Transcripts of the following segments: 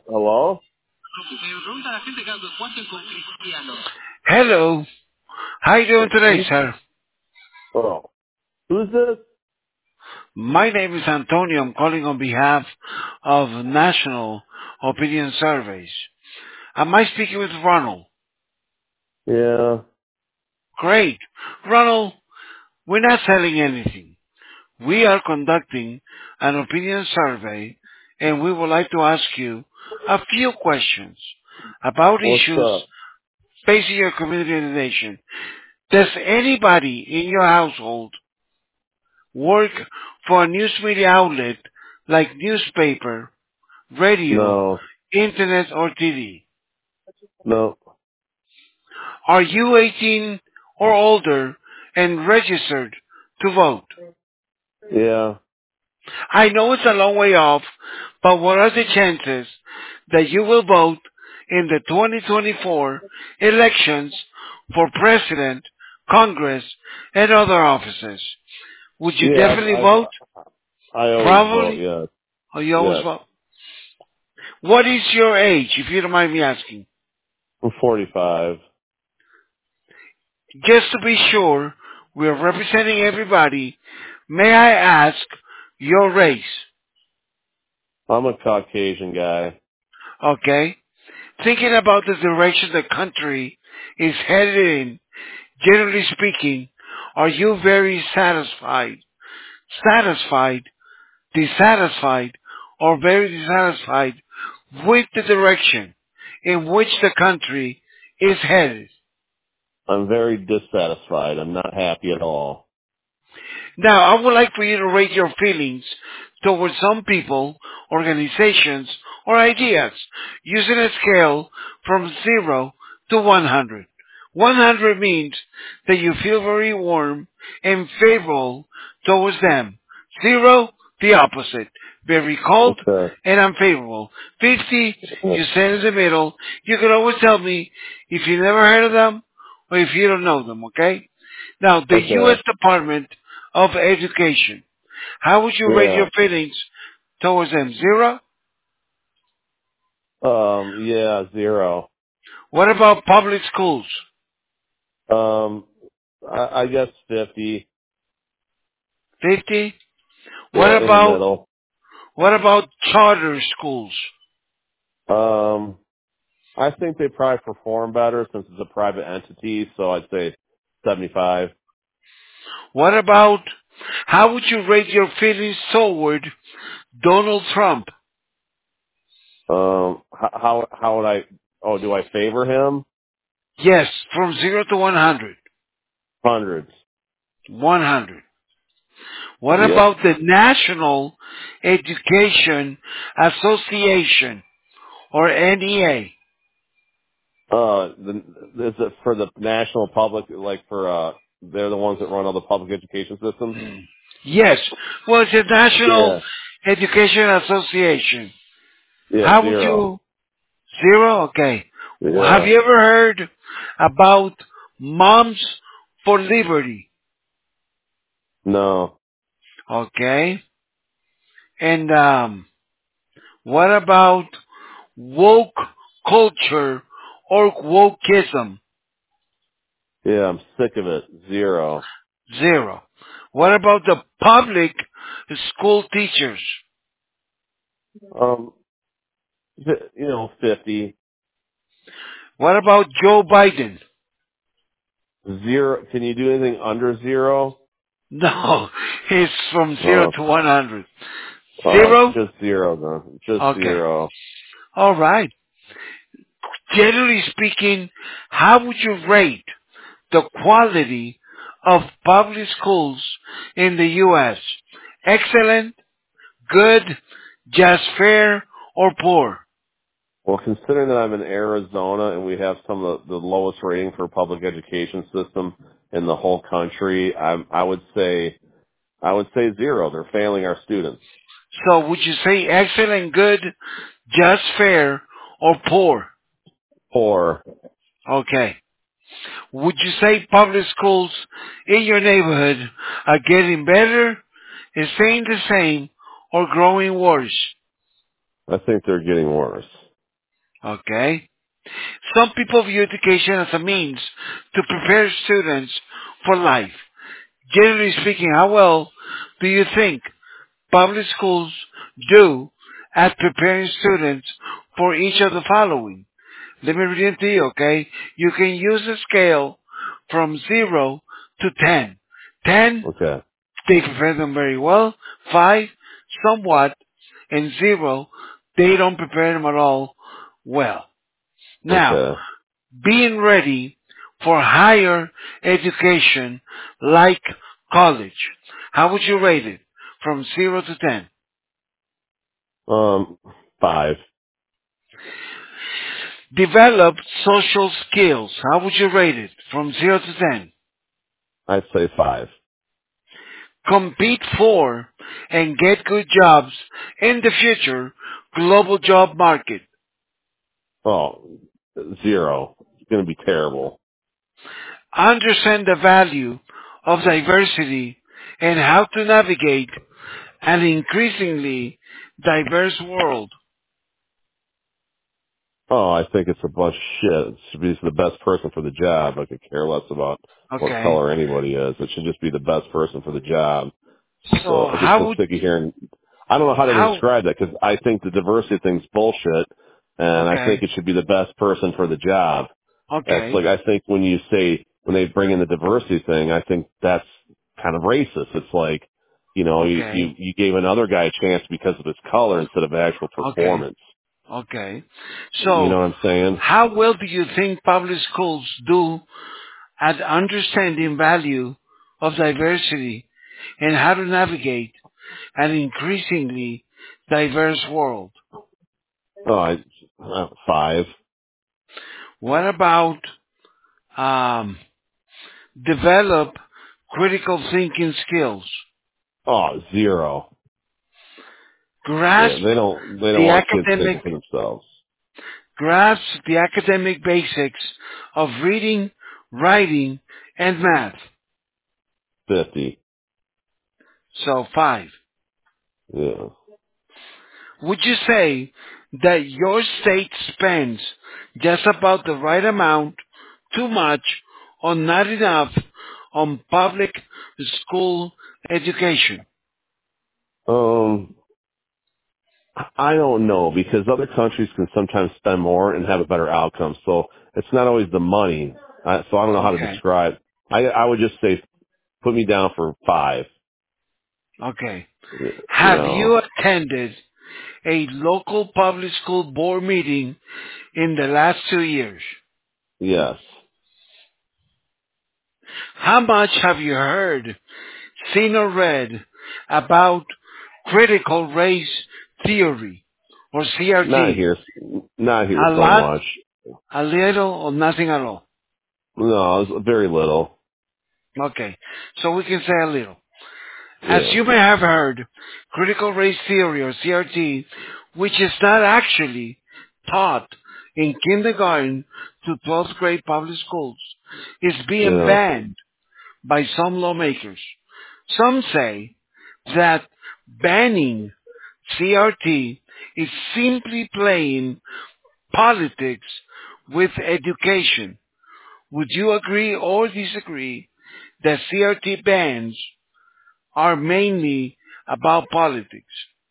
Hello? Hello. How you doing today, Who? sir? Oh. Who's this? My name is Antonio. I'm calling on behalf of National Opinion Surveys. Am I speaking with Ronald? Yeah. Great. Ronald, we're not selling anything. We are conducting an opinion survey, and we would like to ask you a few questions about What's issues up? facing your community and the nation. Does anybody in your household work for a news media outlet like newspaper, radio, No. internet, or TV? No. Are you 18 or older and registered to vote? Yeah. I know it's a long way off, but what are the chances that you will vote in the 2024 elections for president, Congress, and other offices? Would you Yeah, definitely vote? I always vote, Probably. yes. Or you always Yes. vote? What is your age, if you don't mind me asking? I'm 45. Just to be sure we're representing everybody, may I ask your race? I'm a Caucasian guy. Okay? Thinking about the direction the country is headed in, generally speaking, are you very satisfied, dissatisfied, or very dissatisfied with the direction in which the country is headed? I'm very dissatisfied. I'm not happy at all. Now, I would like for you to rate your feelings towards some people, organizations, or ideas using a scale from 0 to 100. 100 means that you feel very warm and favorable towards them. 0, the opposite. Very cold Okay. and unfavorable. 50, you stand in the middle. You can always tell me if you never heard of them or if you don't know them, okay? Now, the U.S. Okay. Department of Education, how would you rate Yeah. your feelings towards them? 0? Yeah, 0. What about public schools? Um, I guess 50. 50? What Yeah, in the about, middle. what about charter schools? Um, I think they probably perform better since it's a private entity, so I'd say 75. What about, how would you rate your feelings toward Donald Trump? How would I? Oh, do I favor him? Yes, from 0 to 100. Hundreds. 100. What Yep. about the National Education Association, or NEA? Is it for the national public? Like for they're the ones that run all the public education systems. Yes. Well, it's the National Yeah. Education Association. Yeah. How would 0. you... 0? Okay. Have Yeah. you ever heard about Moms for Liberty? No. Okay. And what about woke culture or wokeism? Yeah. I'm sick of it. 0. 0. What about the public school teachers? Um. 50. What about Joe Biden? 0. Can you do anything under 0? No, it's from 0 Uh, to 100. 0? just 0 then. Just Okay. 0. All right. Generally speaking, how would you rate the quality of public schools in the U.S.? Excellent, good, just fair, or poor? Well, considering that I'm in Arizona and we have some of the lowest rating for public education system in the whole country, I would say 0. They're failing our students. So would you say excellent, good, just fair, or poor? Poor. Okay. Would you say public schools in your neighborhood are getting better, is staying the same, or growing worse? I think they're getting worse. Okay? Some people view education as a means to prepare students for life. Generally speaking, how well do you think public schools do at preparing students for each of the following? Let me read it to you, okay? You can use a scale from 0 to 10. 10, Okay. they prepare them very well. 5, somewhat. And 0, they don't prepare them at all well. Now, Okay. being ready for higher education like college, how would you rate it from 0 to 10? Um, 5. Develop social skills, how would you rate it from 0 to 10? I'd say 5. Compete for and get good jobs in the future global job market. Oh, 0. It's going to be terrible. Understand the value of diversity and how to navigate an increasingly diverse world. Oh, I think it's a bunch of shit. It should be the best person for the job. I could care less about what Okay. color anybody is. It should just be the best person for the job. So So I get how so would, sick of hearing. I don't know how to how, describe that because I think the diversity thing's bullshit, and I think okay, it should be the best person for the job. That's okay, like I think when you say when they bring in the diversity thing, I think that's kind of racist. It's like, okay, you gave another guy a chance because of his color instead of actual okay, performance. okay. You So know what I'm saying? how well do you think public schools do at understanding value of diversity and how to navigate an increasingly diverse world? Oh, 5. What about um, develop critical thinking skills? Oh, 0. Yeah, Grasp they don't the want kids academic thinking for themselves. grasp the academic basics of reading, writing, and math. 50. So 5. Yeah. Would you say that your state spends just about the right amount, too much, or not enough on public school education? Um, I don't know because other countries can sometimes spend more and have a better outcome. So it's not always the money. So I don't know how to Okay, describe. I would just say put me down for 5. okay. You Have know, you attended a local public school board meeting in the last 2 years? yes, How much have you heard, seen or read about critical race theory or not CRT? here, not here A so lot, much. a little, or nothing at all? No, it's very little. Okay, so we can say a little. As Yeah, you may have heard, critical race theory or CRT, which is not actually taught in kindergarten to 12th grade public schools, is being yeah. banned by some lawmakers. Some say that banning CRT is simply playing politics with education. Would you agree or disagree that CRT bans are mainly about politics?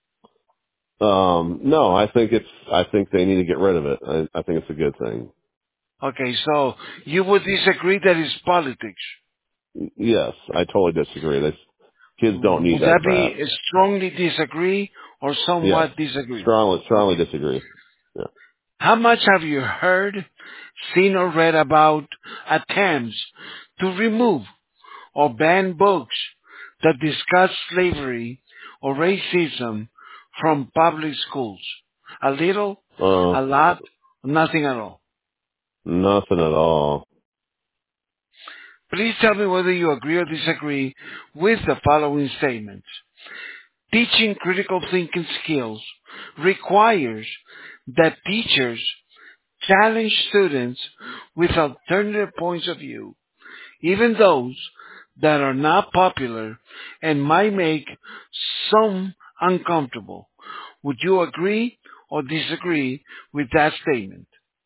No, I think they need to get rid of it. I think it's a good thing. Okay, so you would disagree that it's politics. Yes, I totally disagree. Kids don't need Would that that crap. be a strongly disagree or Yes, somewhat disagree? strongly Okay. disagree. Yeah. How much have you heard, seen or read about attempts to remove or ban books that discuss slavery or racism from public schools? A little, Uh, a lot, nothing at all. Nothing at all. Please tell me whether you agree or disagree with the following statements. Teaching critical thinking skills requires that teachers challenge students with alternative points of view, even those that are not popular and might make some uncomfortable. Would you agree or disagree with that statement?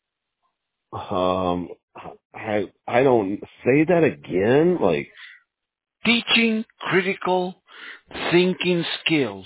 Um, I don't say that again. Like, Teaching critical thinking skills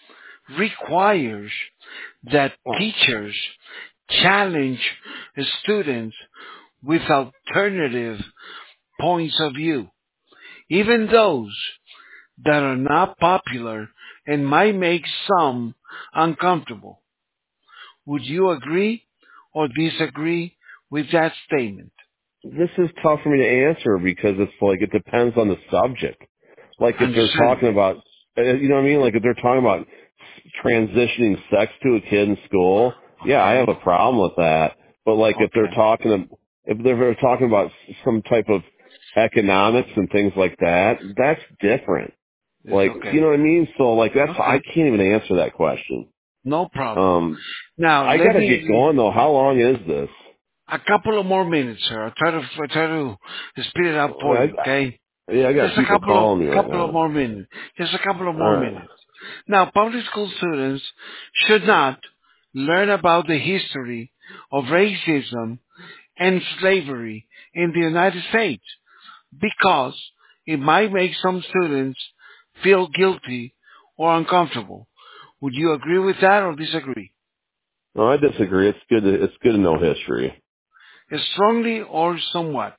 requires that oh, teachers challenge students with alternative points of view, even those that are not popular and might make some uncomfortable. Would you agree or disagree with that statement? this is tough for me to answer because it's like it depends on the subject. Like if they're talking Understandable. about, you know what I mean? Like if they're talking about transitioning sex to a kid in school, yeah, I have Okay. a problem with that. But like Okay. if they're talking about some type of economics and things like that, that's different. It's Like, you okay. know what I mean? So like I Okay. can't even answer that question. No problem. Um, Now, I let gotta get me, going though. How long is this? a couple of more minutes, sir. I'll try to speed it up for you, okay? Yeah, I got Just a people calling me right couple of now. more minutes. Just a couple of All more right. minutes. Now, public school students should not learn about the history of racism and slavery in the United States because it might make some students feel guilty or uncomfortable. Would you agree with that or disagree? No, I disagree. It's good to know history. Strongly or somewhat?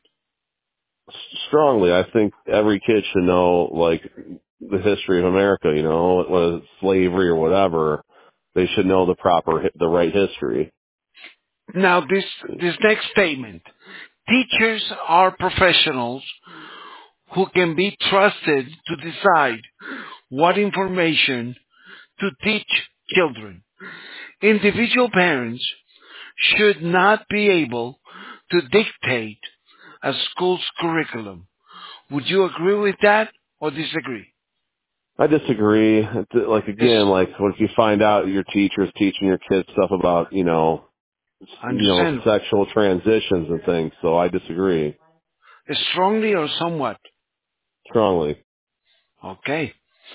Strongly, I think every kid should know like the history of America. You know, whether it's slavery or whatever, they should know the right history. Now, this next statement. Teachers are professionals who can be trusted to decide what information to teach children. Individual parents should not be able to dictate a school's curriculum. Would you agree with that or disagree? I disagree. Like It's again, like what if you find out your teacher's teaching your kids stuff about understandable. sexual transitions and things. So I disagree Strongly or somewhat? strongly. Okay.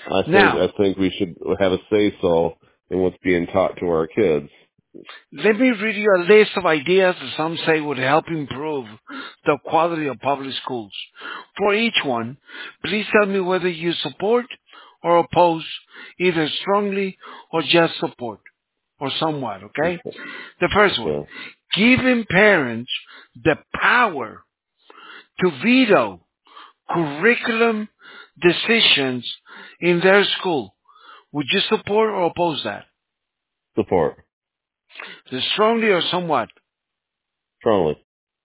I Now, think we should have a say so in what's being taught to our kids. let me read you a list of ideas that some say would help improve the quality of public schools. For each one, please tell me whether you support or oppose, either strongly or just support, or somewhat, okay? The first one, Okay. giving parents the power to veto curriculum decisions in their school. Would you support or oppose that? Support. Strongly or somewhat? Strongly.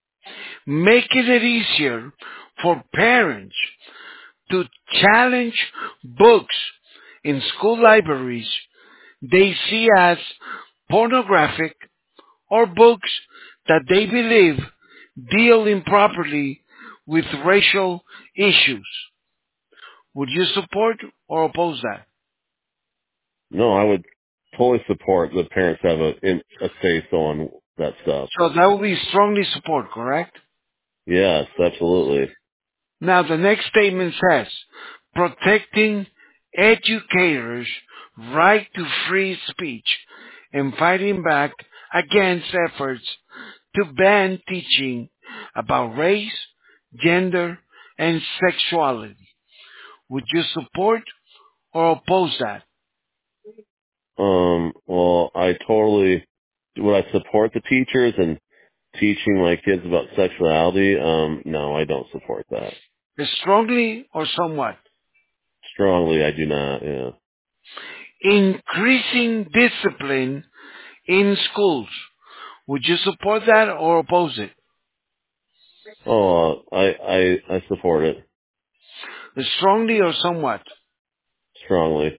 Making it easier for parents to challenge books in school libraries they see as pornographic or books that they believe deal improperly with racial issues. Would you support or oppose that? No, I would totally support the parents have a say so on that stuff. So that would be strongly support, correct? Yes, absolutely. Now the next statement says, protecting educators' right to free speech and fighting back against efforts to ban teaching about race, gender, and sexuality. Would you support or oppose that? Well, would I support the teachers and teaching my kids about sexuality? No, I don't support that. Strongly or somewhat? Strongly, I do not, yeah. Increasing discipline in schools. Would you support that or oppose it? Oh, I support it Strongly or somewhat? strongly.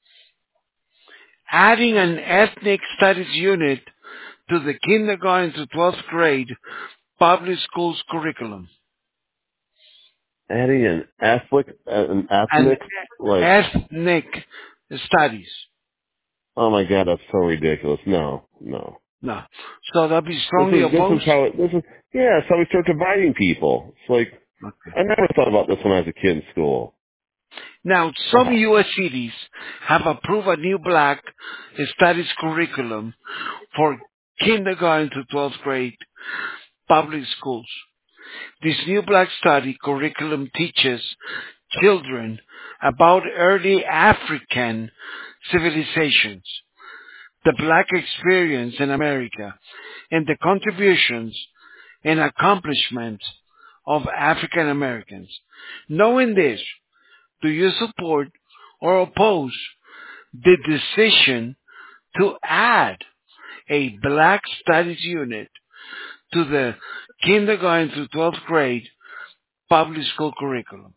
Adding an ethnic studies unit to the kindergarten to 12th grade public schools curriculum. Adding an And ethnic, like, ethnic studies. oh my god, that's so ridiculous. No, no. No. So that'll be strongly This is opposed? yeah, that's how we start dividing people. It's like, Okay. I never thought about this when I was a kid in school. Now, some U.S. cities have approved a new black studies curriculum for kindergarten to 12th grade public schools. This new black study curriculum teaches children about early African civilizations, the black experience in America, and the contributions and accomplishments of African Americans. Knowing this, do you support or oppose the decision to add a black studies unit to the kindergarten through 12th grade public school curriculum?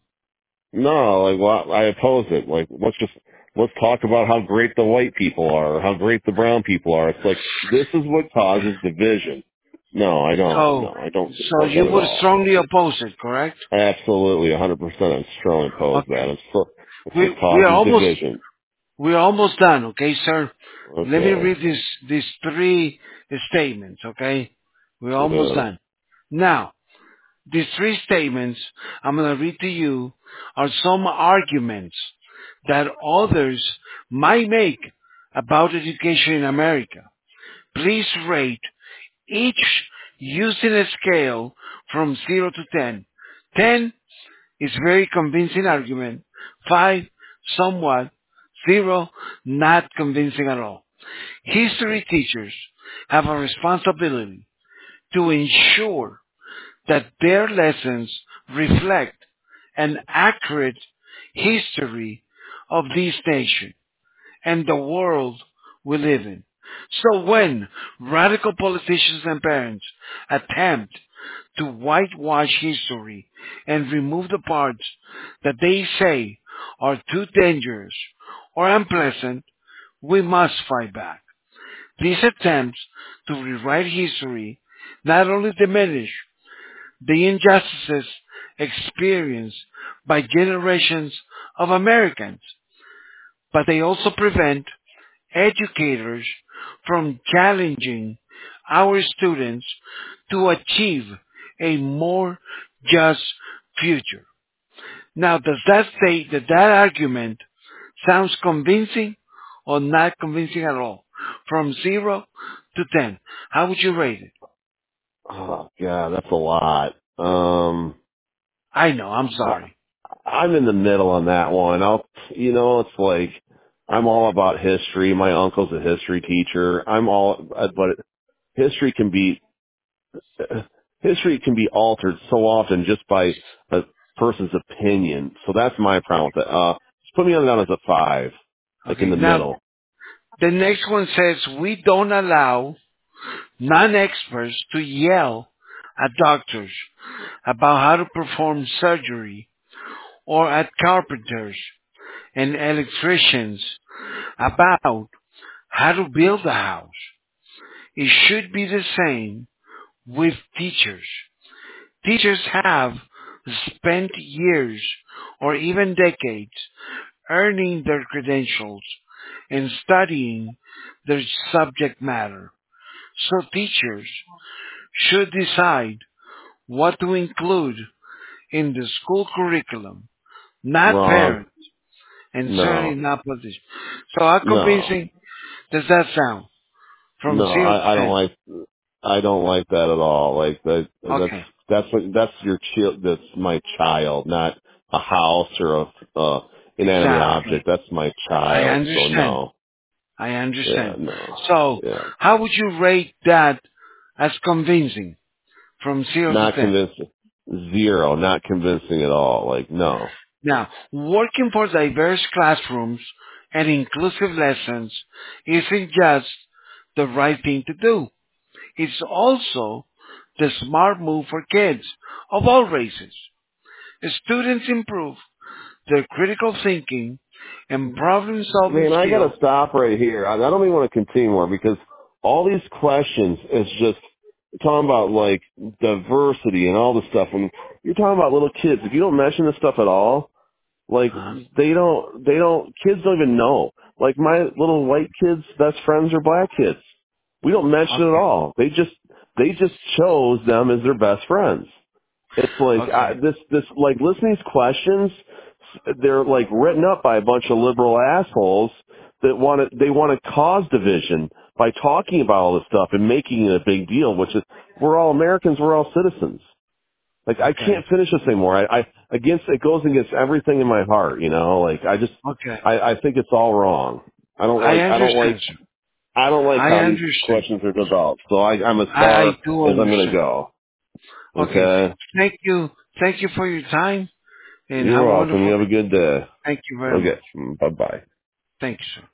No, like, well, I oppose it. Like, let's talk about how great the white people are, or how great the brown people are. It's like, this is what causes division. No, I don't. So, No, I don't so support you that at would all. strongly oppose it, correct? Absolutely, 100%. I strongly oppose that. Okay. It's what We are causes almost division. we're almost done, okay, sir? Let me Okay. read these three statements, okay? We're almost Yeah. done. Now, these three statements I'm going to read to you are some arguments that others might make about education in America. Please rate each using a scale from 0 to 10. 10 is very convincing argument. 5, somewhat. 0, not convincing at all. History teachers have a responsibility to ensure that their lessons reflect an accurate history of this nation and the world we live in. So when radical politicians and parents attempt to whitewash history and remove the parts that they say are too dangerous or unpleasant, we must fight back. These attempts to rewrite history not only diminish the injustices experienced by generations of Americans, but they also prevent educators from challenging our students to achieve a more just future. Now, does that say that that argument sounds convincing or not convincing at all? From 0 to 10, how would you rate it? Oh, God, that's a lot. I know, I'm I, sorry. I'm in the middle on that one. It's like, I'm all about history. My uncle's a history teacher. But history can be history can be altered so often just by a person's opinion. So that's my problem with it. Just put me on down as a 5, like in Okay, the now middle. the next one says we don't allow non-experts to yell at doctors about how to perform surgery or at carpenters and electricians about how to build a house. It should be the same with teachers. Teachers have spent years or even decades earning their credentials and studying their subject matter. So teachers should decide what to include in the school curriculum, not Wrong. parents, and certainly No. not politicians. So how No. convincing does that sound? From No, 0 to I don't 10. like I don't like that at all. Like Okay. that's your child. That's my child, not a house or a inanimate Exactly. object. That's my I child. So understand. no, I yeah, understand. no, So yeah, how would you rate that as convincing from 0 to not 10? convincing. 0, not convincing at all. Like no, Now, working for diverse classrooms and inclusive lessons isn't just the right thing to do. It's also the smart move for kids of all races. Students improve their critical thinking and problem solving man, I skills. gotta stop right here. I don't even want to continue more because all these questions is just talking about like diversity and all this stuff. When you're talking about little kids, if you don't mention this stuff at all, like Uh, kids don't even know. Like my little white kids' best friends are black kids. We don't mention it at okay, all. They just chose them as their best friends. It's like okay, this like listening to these questions they're like written up by a bunch of liberal assholes that they want to cause division by talking about all this stuff and making it a big deal, which is, we're all Americans, we're all citizens. Like, I Okay. can't finish this anymore. It goes against everything in my heart, you know? Like, Okay. I think it's all wrong. I understand, sir. I don't like I how these understand. questions are developed. So I'm as I far do as I'm going to understand. go. Okay. Okay? Thank you. Thank you for your time and You're have a welcome. You wonderful have a day. good day. Thank you very much. Okay. Bye-bye. Thank you, sir.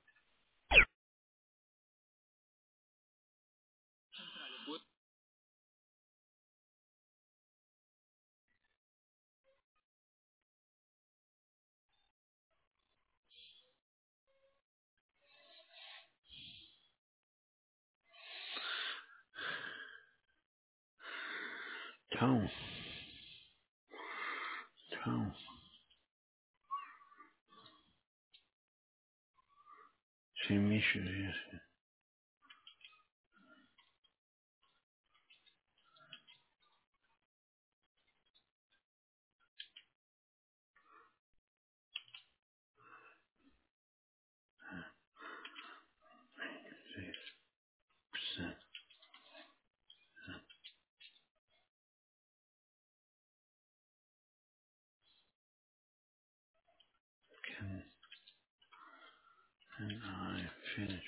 Tão, tão, sem mexer. Can I finish?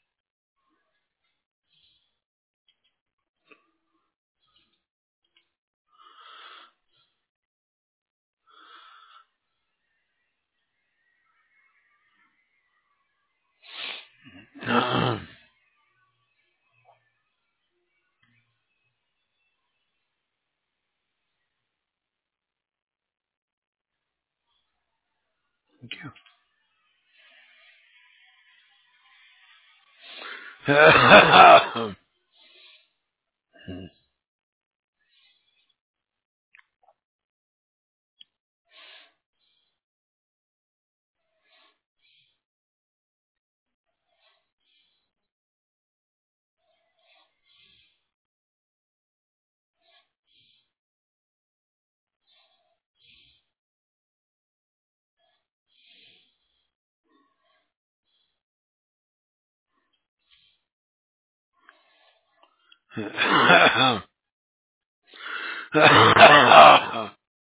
Thank you.